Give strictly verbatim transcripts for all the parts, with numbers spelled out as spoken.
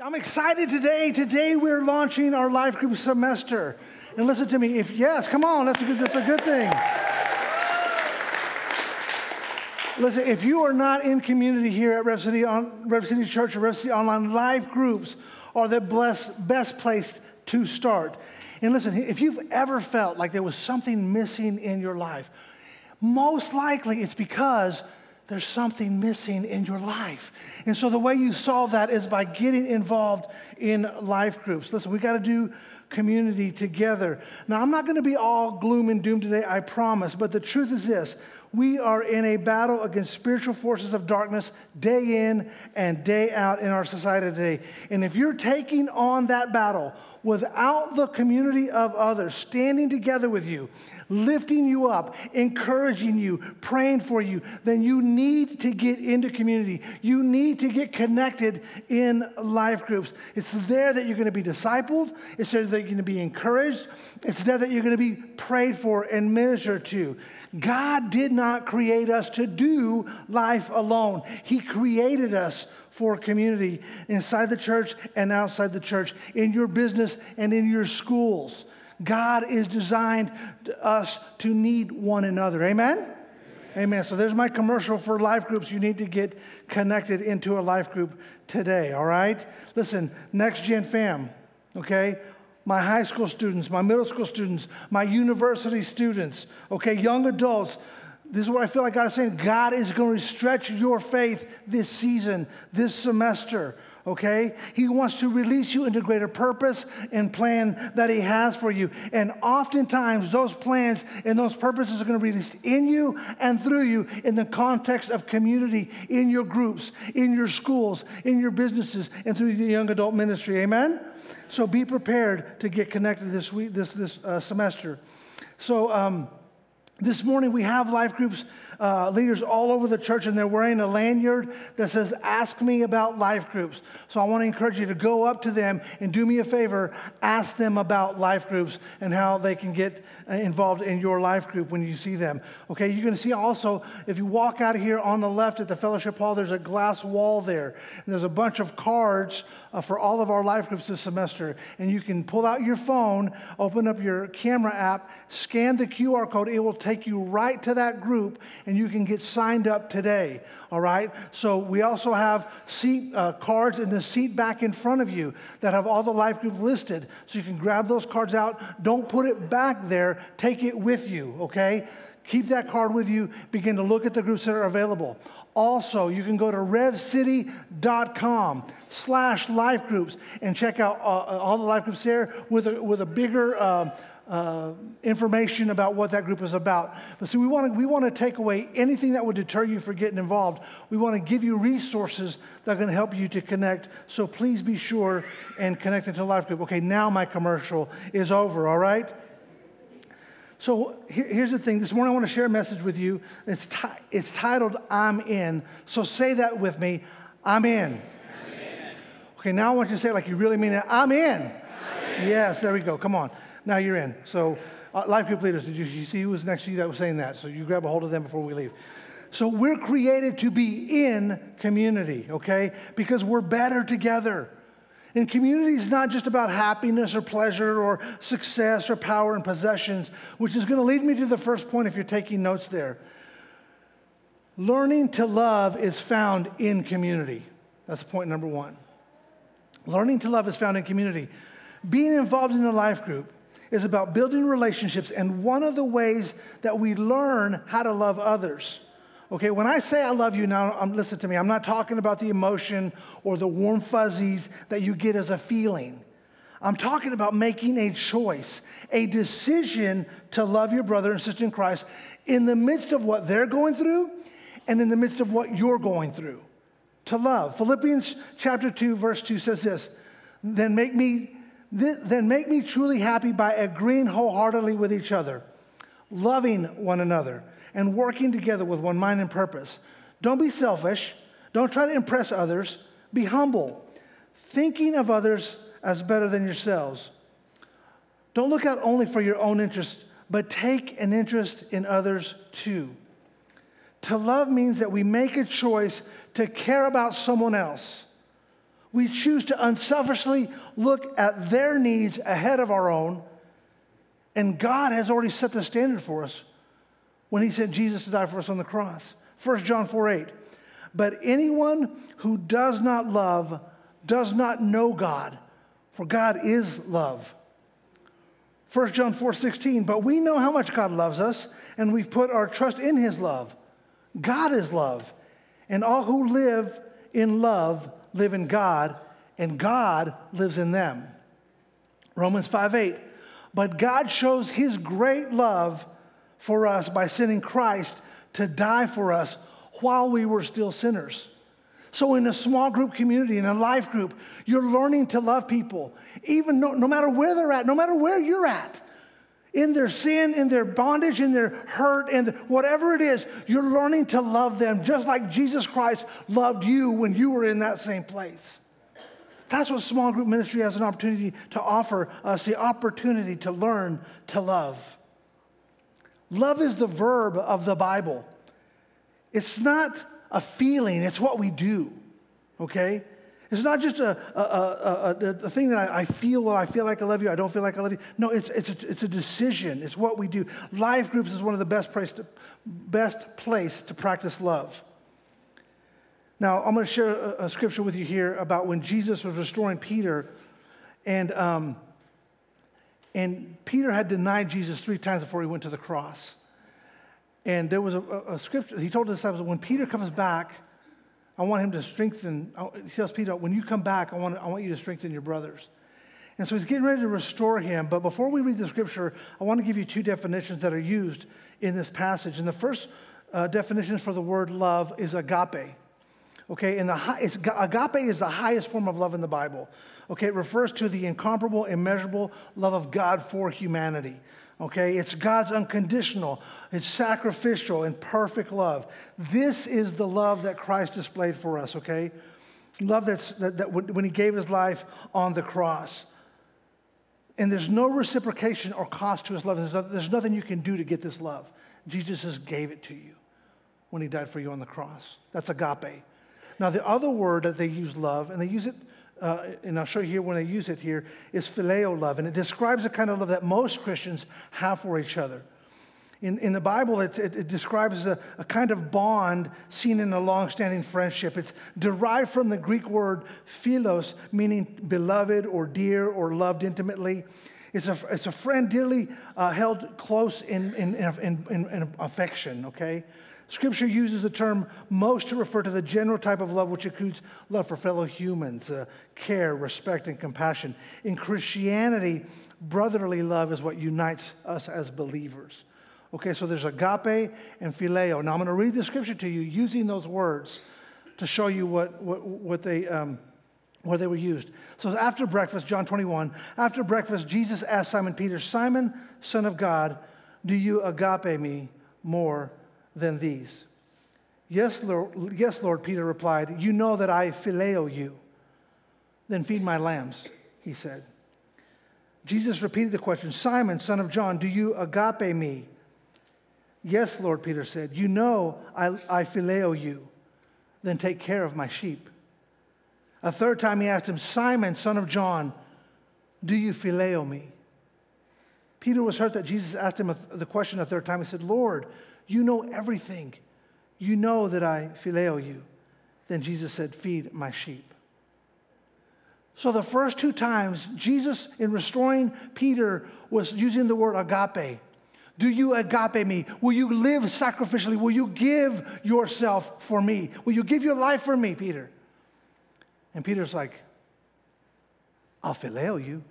I'm excited today. Today we're launching our life group semester. And listen to me, if yes, come on, that's a good, that's a good thing. Listen, if you are not in community here at Rev City, on, Rev City Church or Rev City Online, life groups are the bless, best place to start. And listen, if you've ever felt like there was something missing in your life, most likely it's because there's something missing in your life. And so the way you solve that is by getting involved in life groups. Listen, we got to do community together. Now, I'm not going to be all gloom and doom today, I promise, but the truth is this. We are in a battle against spiritual forces of darkness day in and day out in our society today. And if you're taking on that battle without the community of others standing together with you, lifting you up, encouraging you, praying for you, then you need to get into community. You need to get connected in life groups. It's there that you're going to be discipled. It's there that you're going to be encouraged. It's there that you're going to be prayed for and ministered to. God did not create us to do life alone. He created us for community inside the church and outside the church, in your business and in your schools. God is designed us to need one another. Amen? Amen? Amen. So there's my commercial for life groups. You need to get connected into a life group today, all right? Listen, Next Gen Fam, okay? My high school students, my middle school students, my university students, okay, young adults. This is what I feel like God is saying. God is going to stretch your faith this season, this semester, okay? He wants to release you into greater purpose and plan that He has for you. And oftentimes, those plans and those purposes are going to be released in you and through you in the context of community, in your groups, in your schools, in your businesses, and through the young adult ministry. Amen? So be prepared to get connected this week, this, this uh, semester. So, um, This morning we have life groups uh, leaders all over the church, and they're wearing a lanyard that says, "Ask me about life groups." So I want to encourage you to go up to them and do me a favor, ask them about life groups and how they can get uh, involved in your life group when you see them. Okay, you're going to see also, if you walk out of here on the left at the fellowship hall, there's a glass wall there, and there's a bunch of cards uh, for all of our life groups this semester. And you can pull out your phone, open up your camera app, scan the Q R code. It will take you right to that group, and you can get signed up today, all right? So we also have seat uh, cards in the seat back in front of you that have all the life groups listed. So you can grab those cards out. Don't put it back there. Take it with you, okay? Keep that card with you. Begin to look at the groups that are available. Also, you can go to revcity.com slash life groups and check out uh, all the life groups there with a, with a bigger uh, Uh, information about what that group is about. But see, we want to we want to take away anything that would deter you from getting involved. We want to give you resources that are going to help you to connect. So please be sure and connect into life group. Okay, now my commercial is over, all right? So here, here's the thing. This morning I want to share a message with you. It's, ti- it's titled, "I'm In." So say that with me. I'm in. I'm in. Okay, now I want you to say it like you really mean it. I'm in. I'm in. Yes, there we go. Come on. Now you're in. So, uh, life group leaders, did you, you see who was next to you that was saying that? So you grab a hold of them before we leave. So we're created to be in community, okay? Because we're better together. And community is not just about happiness or pleasure or success or power and possessions, which is going to lead me to the first point if you're taking notes there. Learning to love is found in community. That's point number one. Learning to love is found in community. Being involved in a life group is about building relationships, and one of the ways that we learn how to love others. Okay, when I say I love you now, um, listen to me, I'm not talking about the emotion or the warm fuzzies that you get as a feeling. I'm talking about making a choice, a decision to love your brother and sister in Christ in the midst of what they're going through and in the midst of what you're going through. To love. Philippians chapter two, verse two says this, then make me Then make me truly happy by agreeing wholeheartedly with each other, loving one another, and working together with one mind and purpose. Don't be selfish. Don't try to impress others. Be humble, thinking of others as better than yourselves. Don't look out only for your own interest, but take an interest in others too. To love means that we make a choice to care about someone else. We choose to unselfishly look at their needs ahead of our own. And God has already set the standard for us when he sent Jesus to die for us on the cross. First John four eight. But anyone who does not love does not know God, for God is love. First John four sixteen. But we know how much God loves us, and we've put our trust in his love. God is love, and all who live in love live in God, and God lives in them. Romans five eight. But God shows his great love for us by sending Christ to die for us while we were still sinners. So in a small group community, in a life group, you're learning to love people, even no, no matter where they're at, no matter where you're at. In their sin, in their bondage, in their hurt, and whatever it is, you're learning to love them just like Jesus Christ loved you when you were in that same place. That's what small group ministry has an opportunity to offer us, the opportunity to learn to love. Love is the verb of the Bible. It's not a feeling, it's what we do, okay? It's not just a, a, a, a, a thing that I, I feel, well, I feel like I love you, I don't feel like I love you. No, it's, it's, a, it's a decision. It's what we do. Life groups is one of the best place to, best place to practice love. Now, I'm going to share a, a scripture with you here about when Jesus was restoring Peter, and, um, and Peter had denied Jesus three times before he went to the cross. And there was a, a, a scripture, he told the disciples, when Peter comes back, I want him to strengthen, he tells Peter, when you come back, I want, I want you to strengthen your brothers. And so he's getting ready to restore him. But before we read the scripture, I want to give you two definitions that are used in this passage. And the first uh, definition for the word love is agape. Okay, and the high, it's, agape is the highest form of love in the Bible. Okay, it refers to the incomparable, immeasurable love of God for humanity. Okay, it's God's unconditional, it's sacrificial and perfect love. This is the love that Christ displayed for us, okay? Love that's, that, that when he gave his life on the cross. And there's no reciprocation or cost to his love. There's, no, there's nothing you can do to get this love. Jesus just gave it to you when he died for you on the cross. That's agape. Now, the other word that they use love, and they use it, uh, and I'll show you here when they use it here, is phileo love. And it describes the kind of love that most Christians have for each other. In, in the Bible, it, it, it describes a, a kind of bond seen in a long-standing friendship. It's derived from the Greek word philos, meaning beloved or dear or loved intimately. It's a, it's a friend dearly uh, held close in, in, in, in, in affection, okay? Scripture uses the term most to refer to the general type of love which includes love for fellow humans, uh, care, respect, and compassion. In Christianity, brotherly love is what unites us as believers. Okay, so there's agape and phileo. Now I'm going to read the scripture to you using those words to show you what, what, what they... Um, where they were used. So after breakfast, John twenty-one, after breakfast, Jesus asked Simon Peter, Simon, son of God, do you agape me more than these? Yes, Lord, yes, Lord, Peter replied, you know that I phileo you. Then feed my lambs, he said. Jesus repeated the question, Simon, son of John, do you agape me? Yes, Lord, Peter said, you know I, I phileo you. Then take care of my sheep. A third time he asked him, Simon, son of John, do you phileo me? Peter was hurt that Jesus asked him the question a third time. He said, Lord, you know everything. You know that I phileo you. Then Jesus said, feed my sheep. So the first two times, Jesus, in restoring Peter, was using the word agape. Do you agape me? Will you live sacrificially? Will you give yourself for me? Will you give your life for me, Peter? And Peter's like, I'll phileo you.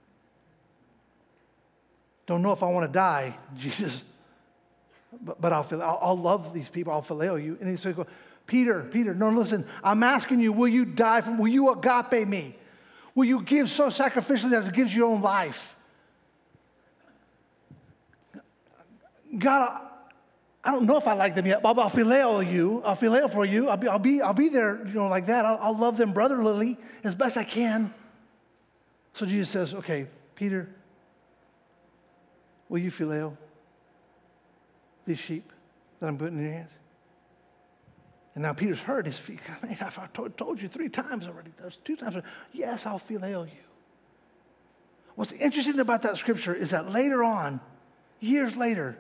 Don't know if I want to die, Jesus, but, but I'll, I'll, I'll love these people. I'll phileo you. And he said, Peter, Peter, no, listen, I'm asking you, will you die for, will you agape me? Will you give so sacrificially that it gives your own life? God, I don't know if I like them yet, but I'll phileo you. I'll phileo for you. I'll be, I'll be, I'll be there, you know, like that. I'll, I'll love them brotherly as best I can. So Jesus says, okay, Peter, will you phileo these sheep that I'm putting in your hands? And now Peter's hurt his feet. Man, I've told, told you three times already. There's two times. Yes, I'll phileo you. What's interesting about that scripture is that later on, years later,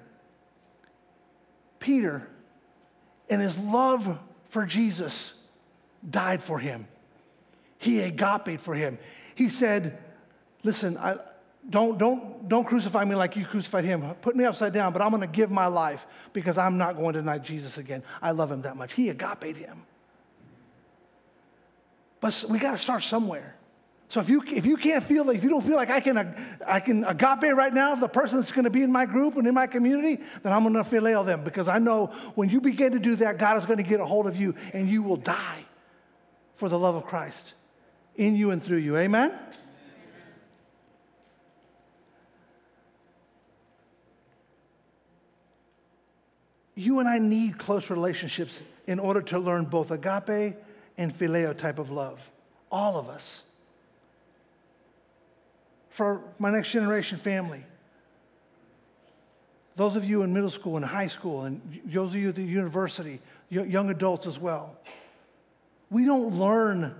Peter, in his love for Jesus, died for him. He agape for him. He said, listen, I, don't, don't, don't crucify me like you crucified him. Put me upside down, but I'm going to give my life because I'm not going to deny Jesus again. I love him that much. He agape'd him. But we got to start somewhere. So if you if you can't feel like, if you don't feel like I can I can agape right now the person that's going to be in my group and in my community, then I'm going to phileo them, because I know when you begin to do that, God is going to get a hold of you and you will die for the love of Christ in you and through you. Amen? Amen. You and I need close relationships in order to learn both agape and phileo type of love. All of us. For my next generation family, those of you in middle school and high school, and those of you at the university, young adults as well, we don't learn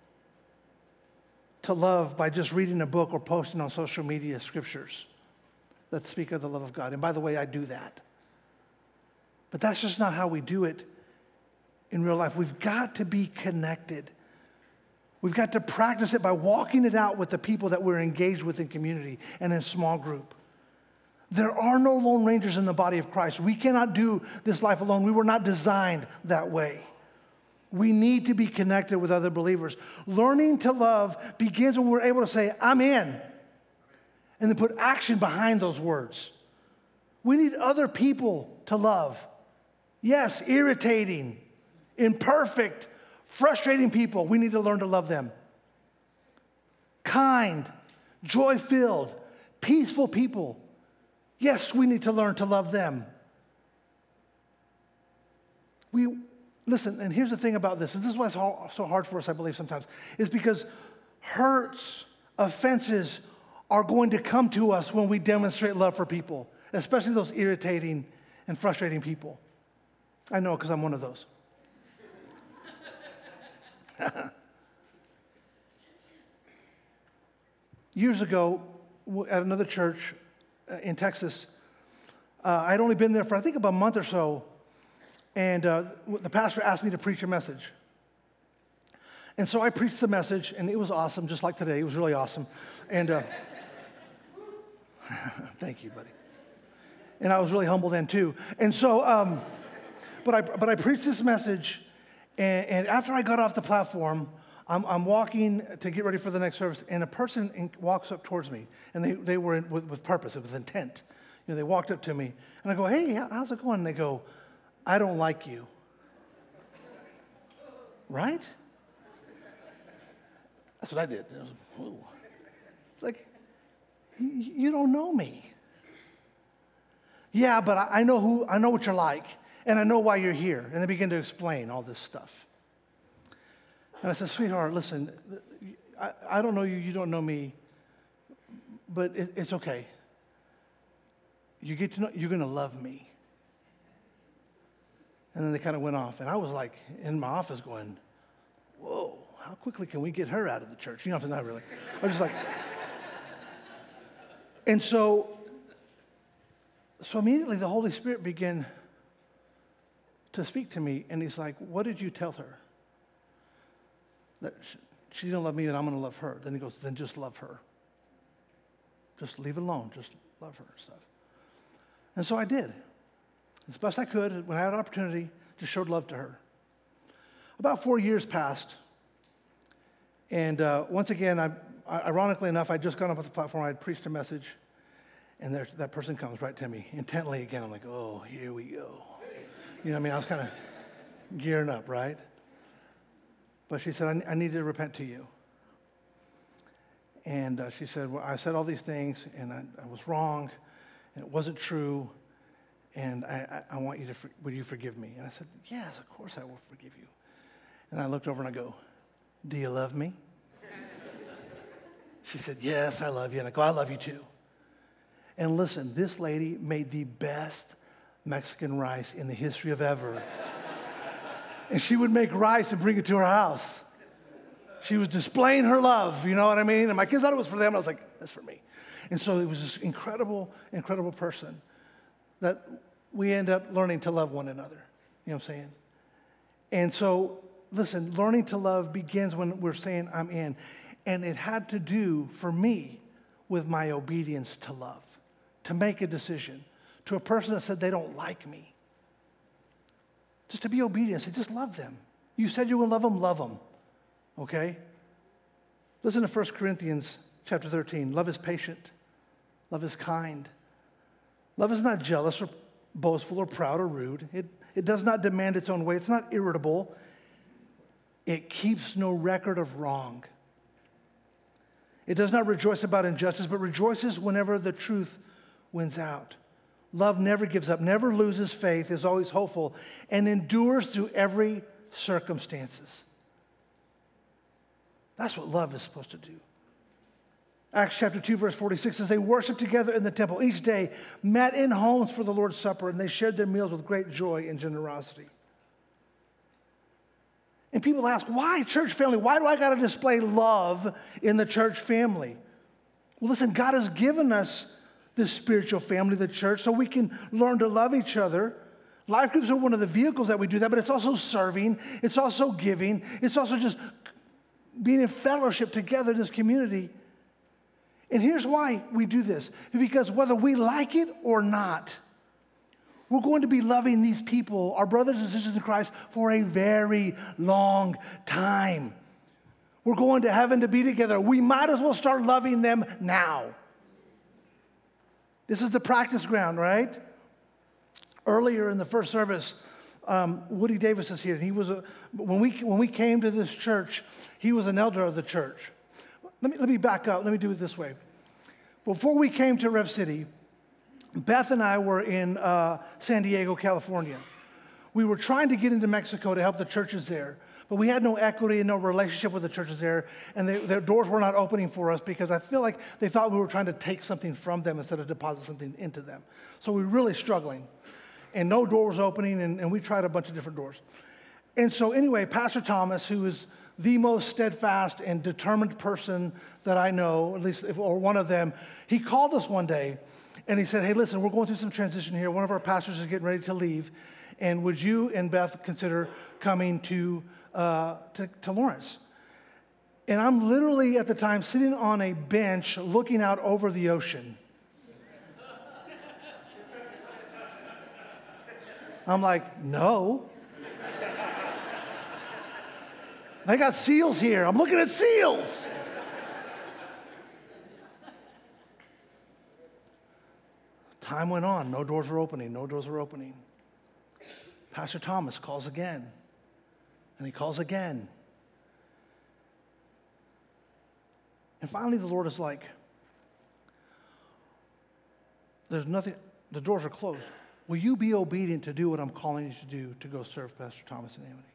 to love by just reading a book or posting on social media scriptures that speak of the love of God. And by the way, I do that. But that's just not how we do it in real life. We've got to be connected. We've got to practice it by walking it out with the people that we're engaged with in community and in small group. There are no lone rangers in the body of Christ. We cannot do this life alone. We were not designed that way. We need to be connected with other believers. Learning to love begins when we're able to say, I'm in, and then put action behind those words. We need other people to love. Yes, irritating, imperfect, frustrating people, we need to learn to love them. Kind, joy-filled, peaceful people, yes, we need to learn to love them. We, listen, and here's the thing about this, and this is why it's so hard for us, I believe, sometimes, is because hurts, offenses are going to come to us when we demonstrate love for people, especially those irritating and frustrating people. I know, because I'm one of those. Years ago, at another church in Texas, uh, I'd only been there for, I think, about a month or so, and uh, the pastor asked me to preach a message. And so I preached the message, and it was awesome, just like today. It was really awesome. And uh, thank you, buddy. And I was really humble then, too. And so, um, but I but I preached this message, and, and after I got off the platform, I'm, I'm walking to get ready for the next service, and a person in, walks up towards me, and they, they were in, with, with purpose, with intent. You know, they walked up to me, and I go, hey, how's it going? And they go, I don't like you. Right? That's what I did. I was like, whoa. It's like, you don't know me. Yeah, but I know who, I know what you're like, and I know why you're here. And they begin to explain all this stuff. And I said, sweetheart, listen, I, I don't know you, you don't know me, but it, it's okay. You get to know, you're going to love me. And then they kind of went off. And I was like in my office going, whoa, how quickly can we get her out of the church? You know what I'm saying? Not really. I was just like, and so, so immediately the Holy Spirit began to speak to me. And he's like, what did you tell her? That she didn't love me and I'm going to love her. Then he goes, then just love her. Just leave it alone. Just love her and stuff. And so I did. As best I could, when I had an opportunity, just showed love to her. About four years passed. And uh, once again, I, ironically enough, I'd just gone up on the platform. I'd preached a message. And there's, that person comes right to me intently again. I'm like, oh, here we go. You know what I mean? I was kind of gearing up, right? But she said, I, I need to repent to you. And uh, she said, well, I said all these things, and I, I was wrong, and it wasn't true, and I, I, I want you to, for, would you forgive me? And I said, yes, of course I will forgive you. And I looked over and I go, do you love me? She said, yes, I love you. And I go, I love you too. And listen, this lady made the best Mexican rice in the history of ever. And she would make rice and bring it to her house. She was displaying her love, you know what I mean? And my kids thought it was for them. I was like, that's for me. And so it was this incredible, incredible person that we end up learning to love one another. You know what I'm saying? And so, listen, learning to love begins when we're saying I'm in. And it had to do, for me, with my obedience to love, to make a decision to a person that said they don't like me. Just to be obedient, say, just love them. You said you would love them, love them. Okay? Listen to First Corinthians chapter thirteen. Love is patient. Love is kind. Love is not jealous or boastful or proud or rude. It, it does not demand its own way. It's not irritable. It keeps no record of wrong. It does not rejoice about injustice, but rejoices whenever the truth wins out. Love never gives up, never loses faith, is always hopeful, and endures through every circumstances. That's what love is supposed to do. Acts chapter two, verse forty-six says, they worshiped together in the temple each day, met in homes for the Lord's Supper, and they shared their meals with great joy and generosity. And people ask, why church family? Why do I got to display love in the church family? Well, listen, God has given us this spiritual family, the church, so we can learn to love each other. Life groups are one of the vehicles that we do that, but it's also serving, it's also giving, it's also just being in fellowship together in this community. And here's why we do this. Because whether we like it or not, we're going to be loving these people, our brothers and sisters in Christ, for a very long time. We're going to heaven to be together. We might as well start loving them now. This is the practice ground, right? Earlier in the first service, um, Woody Davis is here. And he was a, when we when we came to this church, he was an elder of the church. Let me let me back up. Let me do it this way. Before we came to Rev City, Beth and I were in uh, San Diego, California. We were trying to get into Mexico to help the churches there, but we had no equity and no relationship with the churches there, and they, their doors were not opening for us because I feel like they thought we were trying to take something from them instead of deposit something into them. So we were really struggling, and no door was opening, and, and we tried a bunch of different doors. And so anyway, Pastor Thomas, who is the most steadfast and determined person that I know, at least, if, or one of them, he called us one day, and he said, hey, listen, we're going through some transition here. One of our pastors is getting ready to leave, and would you and Beth consider coming to Uh, to, to Lawrence? And I'm literally at the time sitting on a bench looking out over the ocean. I'm like, no. They got seals here. I'm looking at seals. Time went on. No doors were opening. No doors were opening. Pastor Thomas calls again. And he calls again. And finally, the Lord is like, there's nothing, the doors are closed. Will you be obedient to do what I'm calling you to do to go serve Pastor Thomas and Amity?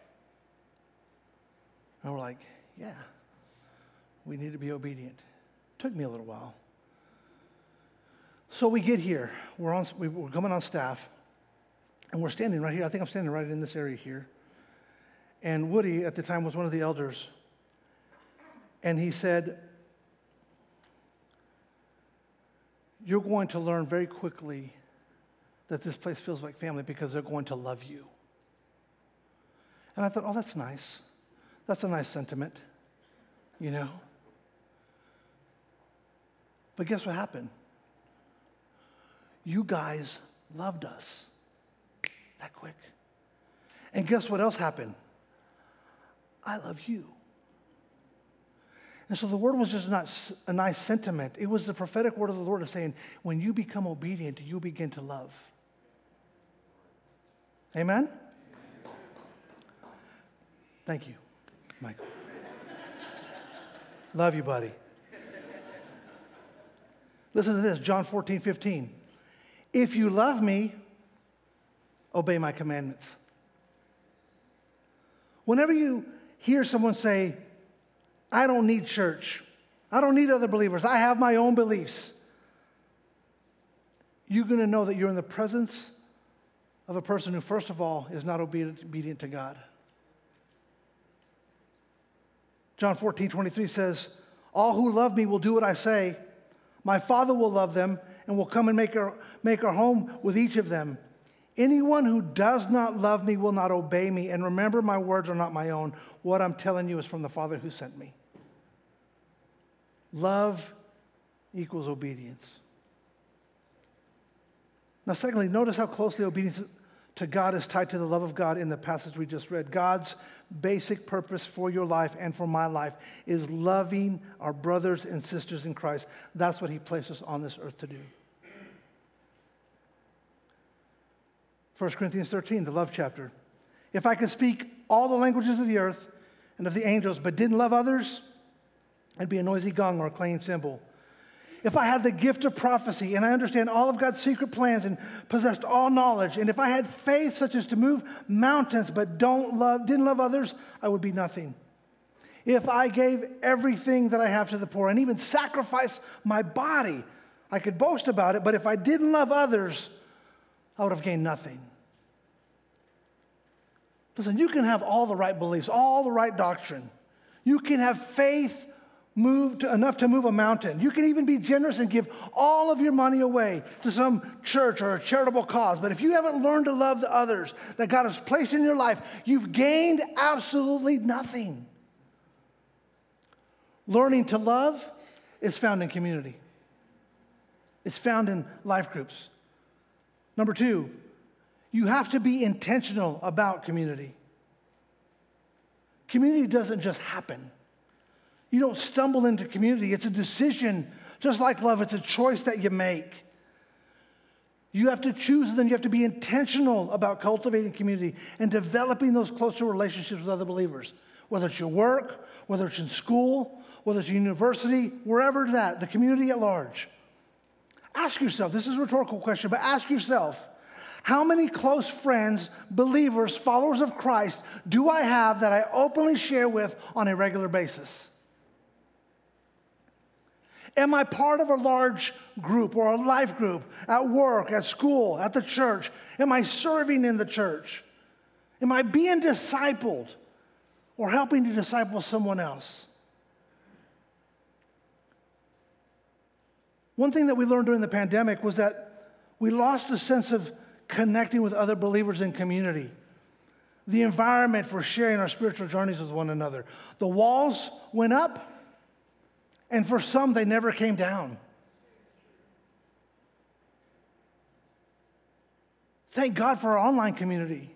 And we're like, yeah, we need to be obedient. Took me a little while. So we get here. We're, on, we're coming on staff. And we're standing right here. I think I'm standing right in this area here. And Woody, at the time, was one of the elders. And he said, you're going to learn very quickly that this place feels like family because they're going to love you. And I thought, oh, that's nice. That's a nice sentiment, you know? But guess what happened? You guys loved us that quick. And guess what else happened? I love you. And so the word was just not a nice sentiment. It was the prophetic word of the Lord of saying, when you become obedient, you begin to love. Amen? Thank you, Michael. Love you, buddy. Listen to this, John fourteen, fifteen. If you love me, obey my commandments. Whenever you hear someone say, I don't need church, I don't need other believers, I have my own beliefs, you're going to know that you're in the presence of a person who, first of all, is not obedient, obedient to God. John fourteen twenty-three says, all who love me will do what I say. My Father will love them and will come and make our, make our home with each of them. Anyone who does not love me will not obey me. And remember, my words are not my own. What I'm telling you is from the Father who sent me. Love equals obedience. Now, secondly, notice how closely obedience to God is tied to the love of God in the passage we just read. God's basic purpose for your life and for my life is loving our brothers and sisters in Christ. That's what he placed us on this earth to do. First Corinthians thirteen, the love chapter. If I could speak all the languages of the earth and of the angels, but didn't love others, I'd be a noisy gong or a clanging cymbal. If I had the gift of prophecy and I understand all of God's secret plans and possessed all knowledge, and if I had faith such as to move mountains but don't love, didn't love others, I would be nothing. If I gave everything that I have to the poor and even sacrificed my body, I could boast about it, but if I didn't love others, I would have gained nothing. Listen, you can have all the right beliefs, all the right doctrine. You can have faith moved to, enough to move a mountain. You can even be generous and give all of your money away to some church or a charitable cause. But if you haven't learned to love the others that God has placed in your life, you've gained absolutely nothing. Learning to love is found in community. It's found in life groups. Number two, you have to be intentional about community. Community doesn't just happen. You don't stumble into community. It's a decision. Just like love, it's a choice that you make. You have to choose, and then you have to be intentional about cultivating community and developing those closer relationships with other believers. Whether it's your work, whether it's in school, whether it's university, wherever it's at, the community at large. Ask yourself, this is a rhetorical question, but ask yourself, how many close friends, believers, followers of Christ do I have that I openly share with on a regular basis? Am I part of a large group or a life group at work, at school, at the church? Am I serving in the church? Am I being discipled or helping to disciple someone else? One thing that we learned during the pandemic was that we lost a sense of connecting with other believers in community. The environment for sharing our spiritual journeys with one another. The walls went up, and for some, they never came down. Thank God for our online community.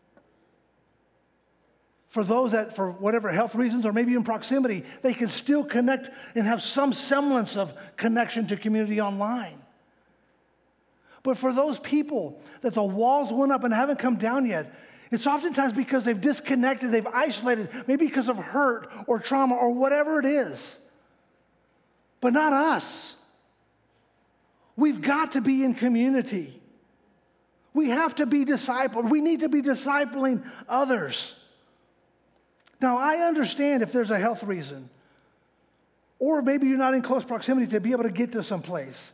For those that, for whatever health reasons or maybe in proximity, they can still connect and have some semblance of connection to community online. But for those people that the walls went up and haven't come down yet, it's oftentimes because they've disconnected, they've isolated, maybe because of hurt or trauma or whatever it is. But not us. We've got to be in community. We have to be discipled. We need to be discipling others. Now, I understand if there's a health reason, or maybe you're not in close proximity to be able to get to some place.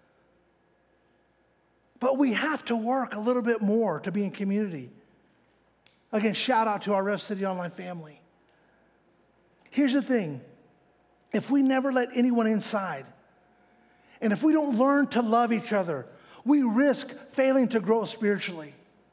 But we have to work a little bit more to be in community. Again, shout out to our Rev City Online family. Here's the thing. If we never let anyone inside, and if we don't learn to love each other, we risk failing to grow spiritually.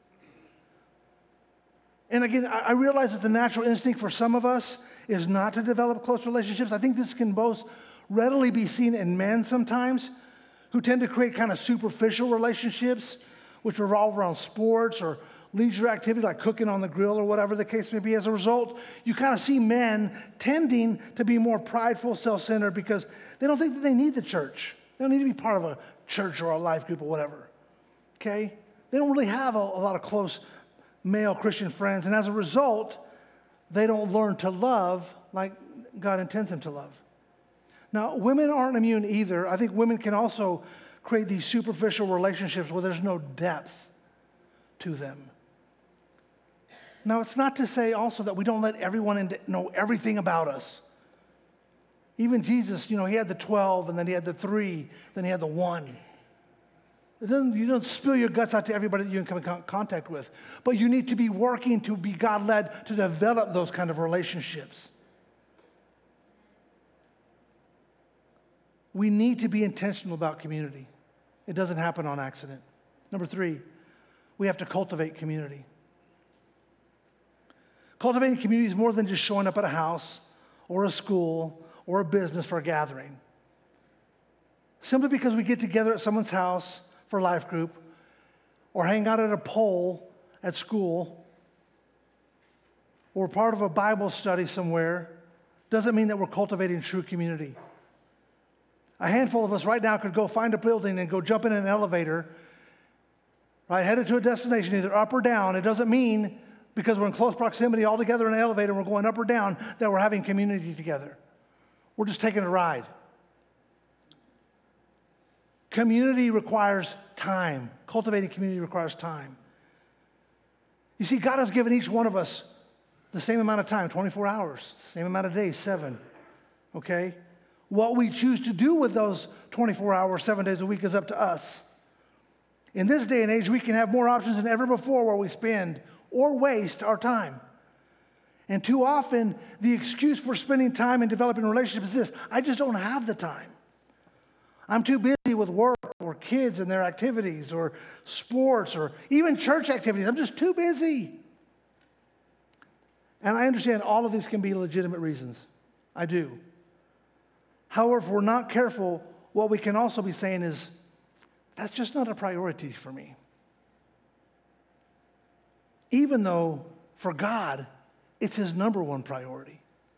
And again, I realize that the natural instinct for some of us is not to develop close relationships. I think this can both readily be seen in men sometimes, who tend to create kind of superficial relationships, which revolve around sports or leisure activity like cooking on the grill or whatever the case may be. As a result, you kind of see men tending to be more prideful, self-centered because they don't think that they need the church. They don't need to be part of a church or a life group or whatever, okay? They don't really have a, a lot of close male Christian friends, and as a result, they don't learn to love like God intends them to love. Now, women aren't immune either. I think women can also create these superficial relationships where there's no depth to them. Now, it's not to say also that we don't let everyone in know everything about us. Even Jesus, you know, he had the twelve, and then he had the three, then he had the one. It doesn't, you don't spill your guts out to everybody that you come in con- contact with. But you need to be working to be God-led to develop those kind of relationships. We need to be intentional about community. It doesn't happen on accident. Number three, we have to cultivate community. Cultivating community is more than just showing up at a house or a school or a business for a gathering. Simply because we get together at someone's house for a life group or hang out at a pole at school or part of a Bible study somewhere doesn't mean that we're cultivating true community. A handful of us right now could go find a building and go jump in an elevator, right, headed to a destination, either up or down. It doesn't mean because we're in close proximity all together in an elevator and we're going up or down that we're having community together. We're just taking a ride. Community requires time. Cultivating community requires time. You see, God has given each one of us the same amount of time, twenty-four hours, same amount of days, seven, okay? What we choose to do with those twenty-four hours, seven days a week is up to us. In this day and age, we can have more options than ever before where we spend or waste our time. And too often, the excuse for spending time and developing relationships is this: I just don't have the time. I'm too busy with work or kids and their activities or sports or even church activities. I'm just too busy. And I understand all of these can be legitimate reasons. I do. However, if we're not careful, what we can also be saying is, that's just not a priority for me. Even though, for God, it's his number one priority.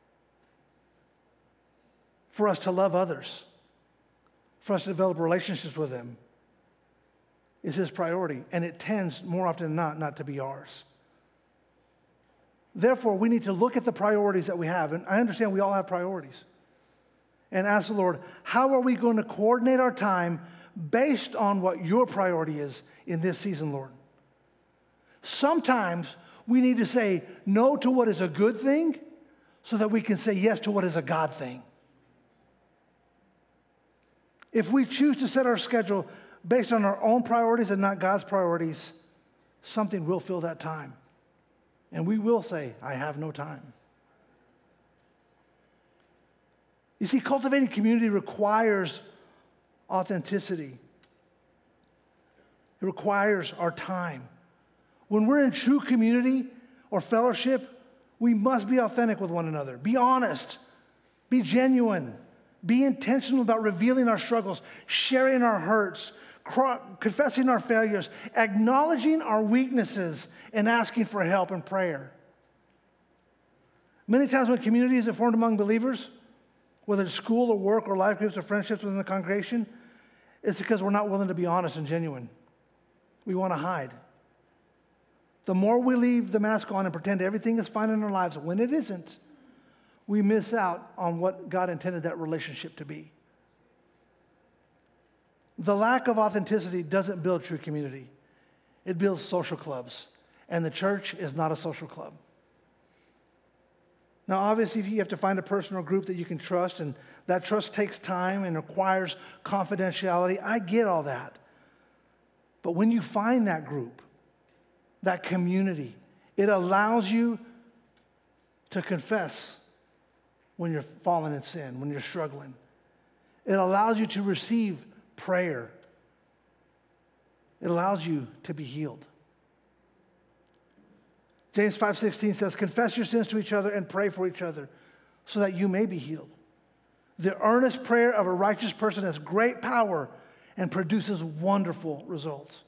For us to love others, for us to develop relationships with them, is his priority. And it tends, more often than not, not to be ours. Therefore, we need to look at the priorities that we have. And I understand we all have priorities. And ask the Lord, how are we going to coordinate our time based on what your priority is in this season, Lord? Sometimes we need to say no to what is a good thing so that we can say yes to what is a God thing. If we choose to set our schedule based on our own priorities and not God's priorities, something will fill that time. And we will say, I have no time. You see, cultivating community requires authenticity. It requires our time. When we're in true community or fellowship, we must be authentic with one another. Be honest. Be genuine. Be intentional about revealing our struggles, sharing our hurts, cro- confessing our failures, acknowledging our weaknesses, and asking for help and prayer. Many times when community is formed among believers, whether it's school or work or life groups or friendships within the congregation, it's because we're not willing to be honest and genuine. We want to hide. The more we leave the mask on and pretend everything is fine in our lives when it isn't, we miss out on what God intended that relationship to be. The lack of authenticity doesn't build true community. It builds social clubs, and the church is not a social club. Now, obviously, you have to find a person or group that you can trust, and that trust takes time and requires confidentiality. I get all that. But when you find that group, that community, it allows you to confess when you're falling in sin, when you're struggling. It allows you to receive prayer. It allows you to be healed. James five sixteen says, confess your sins to each other and pray for each other so that you may be healed. The earnest prayer of a righteous person has great power and produces wonderful results.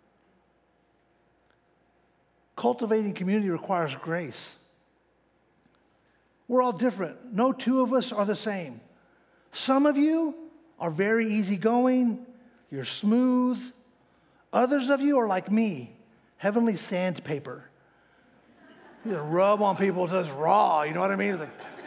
Cultivating community requires grace. We're all different. No two of us are the same. Some of you are very easygoing. You're smooth. Others of you are like me, heavenly sandpaper. You just rub on people until it's raw, you know what I mean? It's like,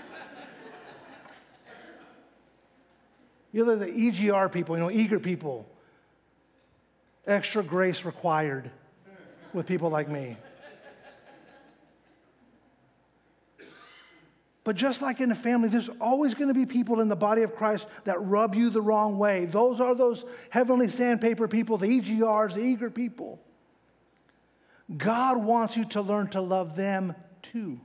you're the E G R people, you know, eager people. Extra grace required with people like me. But just like in a family, there's always going to be people in the body of Christ that rub you the wrong way. Those are those heavenly sandpaper people, the E G Rs, the eager people. God wants you to learn to love them too.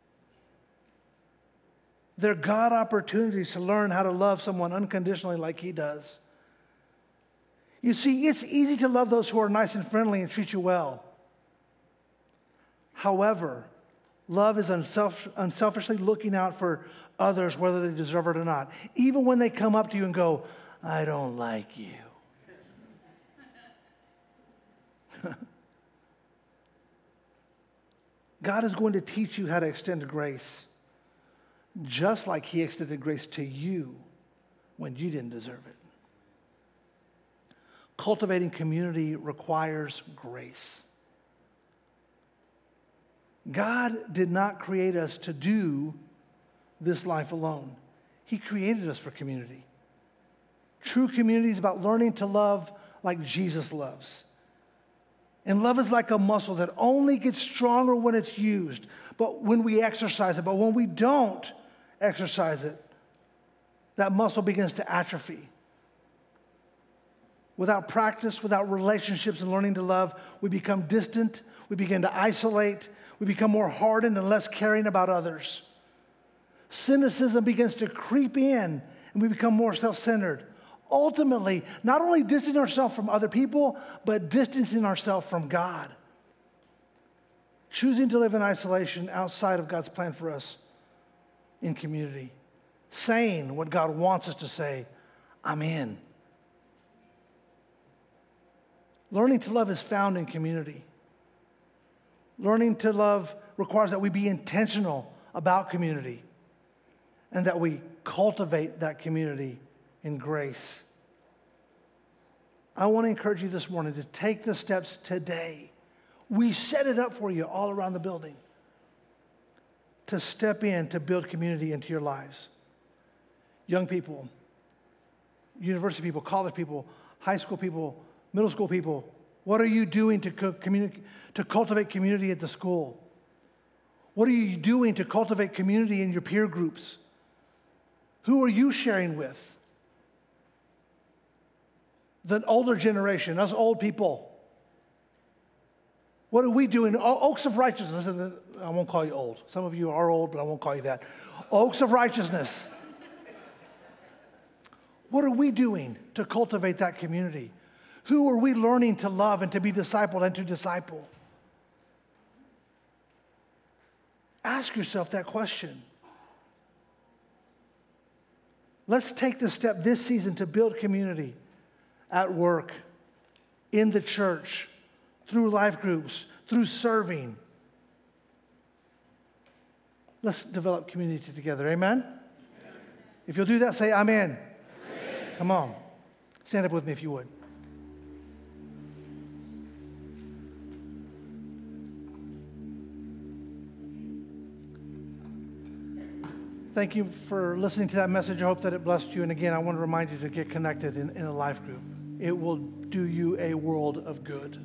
They're God opportunities to learn how to love someone unconditionally like He does. You see, it's easy to love those who are nice and friendly and treat you well. However, love is unself, unselfishly looking out for others, whether they deserve it or not. Even when they come up to you and go, I don't like you. God is going to teach you how to extend grace, just like He extended grace to you when you didn't deserve it. Cultivating community requires grace. God did not create us to do this life alone. He created us for community. True community is about learning to love like Jesus loves. And love is like a muscle that only gets stronger when it's used, but when we exercise it. But when we don't exercise it, that muscle begins to atrophy. Without practice, without relationships and learning to love, we become distant, we begin to isolate, we become more hardened and less caring about others. Cynicism begins to creep in, and we become more self-centered. Ultimately, not only distancing ourselves from other people, but distancing ourselves from God. Choosing to live in isolation outside of God's plan for us in community. Saying what God wants us to say, I'm in. Learning to love is found in community. Learning to love requires that we be intentional about community and that we cultivate that community in grace. I want to encourage you this morning to take the steps today. We set it up for you all around the building to step in to build community into your lives. Young people, university people, college people, high school people, middle school people, what are you doing to, co- communi- to cultivate community at the school? What are you doing to cultivate community in your peer groups? Who are you sharing with? The older generation, us old people. What are we doing? O- Oaks of righteousness. I won't call you old. Some of you are old, but I won't call you that. Oaks of righteousness. What are we doing to cultivate that community? Who are we learning to love and to be discipled and to disciple? Ask yourself that question. Let's take the step this season to build community at work, in the church, through life groups, through serving. Let's develop community together. Amen? Amen. If you'll do that, say amen. Amen. Come on. Stand up with me if you would. Thank you for listening to that message. I hope that it blessed you. And again, I want to remind you to get connected in, in a life group. It will do you a world of good.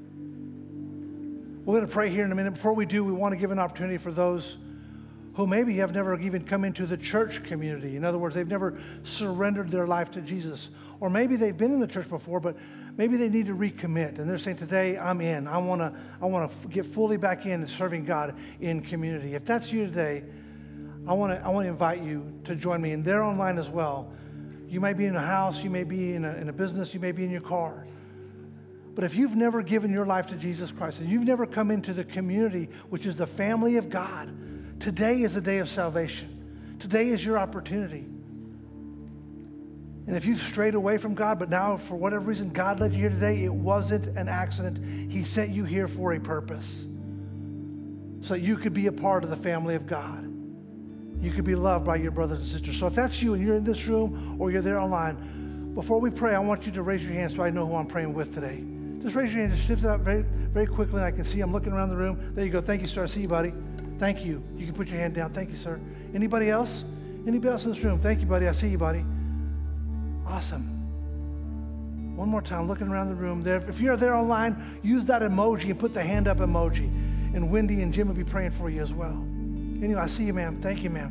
We're going to pray here in a minute. Before we do, we want to give an opportunity for those who maybe have never even come into the church community. In other words, they've never surrendered their life to Jesus. Or maybe they've been in the church before, but maybe they need to recommit. And they're saying, today, I'm in. I want to I want to get fully back in and serving God in community. If that's you today, I want to I want to invite you to join me. And they're online as well. You may be in a house, you may be in a, in a business, you may be in your car. But if you've never given your life to Jesus Christ and you've never come into the community, which is the family of God, today is a day of salvation. Today is your opportunity. And if you've strayed away from God, but now for whatever reason God led you here today, it wasn't an accident. He sent you here for a purpose, so that you could be a part of the family of God. You could be loved by your brothers and sisters. So if that's you and you're in this room or you're there online, before we pray, I want you to raise your hand so I know who I'm praying with today. Just raise your hand. Just shift it up very, very quickly. And I can see I'm looking around the room. There you go. Thank you, sir. I see you, buddy. Thank you. You can put your hand down. Thank you, sir. Anybody else? Anybody else in this room? Thank you, buddy. I see you, buddy. Awesome. One more time, looking around the room. There, if you're there online, use that emoji and put the hand up emoji. And Wendy and Jim will be praying for you as well. Anyway, I see you, ma'am. Thank you, ma'am.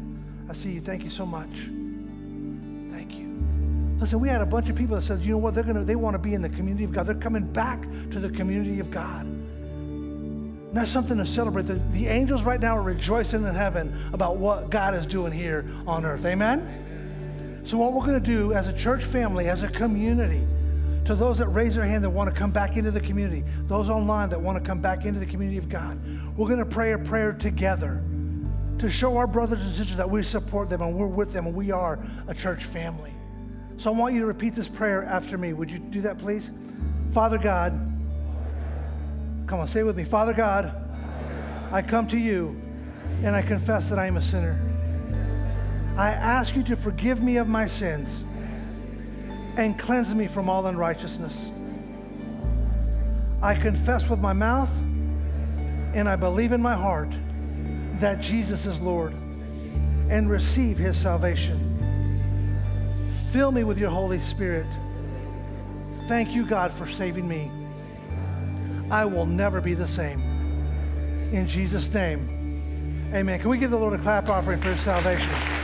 I see you. Thank you so much. Thank you. Listen, we had a bunch of people that said, you know what, they're gonna, they want to be in the community of God. They're coming back to the community of God. And that's something to celebrate. The, the angels right now are rejoicing in heaven about what God is doing here on earth. Amen? So what we're going to do as a church family, as a community, to those that raise their hand that want to come back into the community, those online that want to come back into the community of God, we're going to pray a prayer together to show our brothers and sisters that we support them and we're with them and we are a church family. So I want you to repeat this prayer after me. Would you do that, please? Father God, come on, say it with me. Father God, I come to you and I confess that I am a sinner. I ask you to forgive me of my sins and cleanse me from all unrighteousness. I confess with my mouth and I believe in my heart that Jesus is Lord and receive his salvation. Fill me with your Holy Spirit. Thank you, God, for saving me. I will never be the same. In Jesus' name, amen. Can we give the Lord a clap offering for his salvation?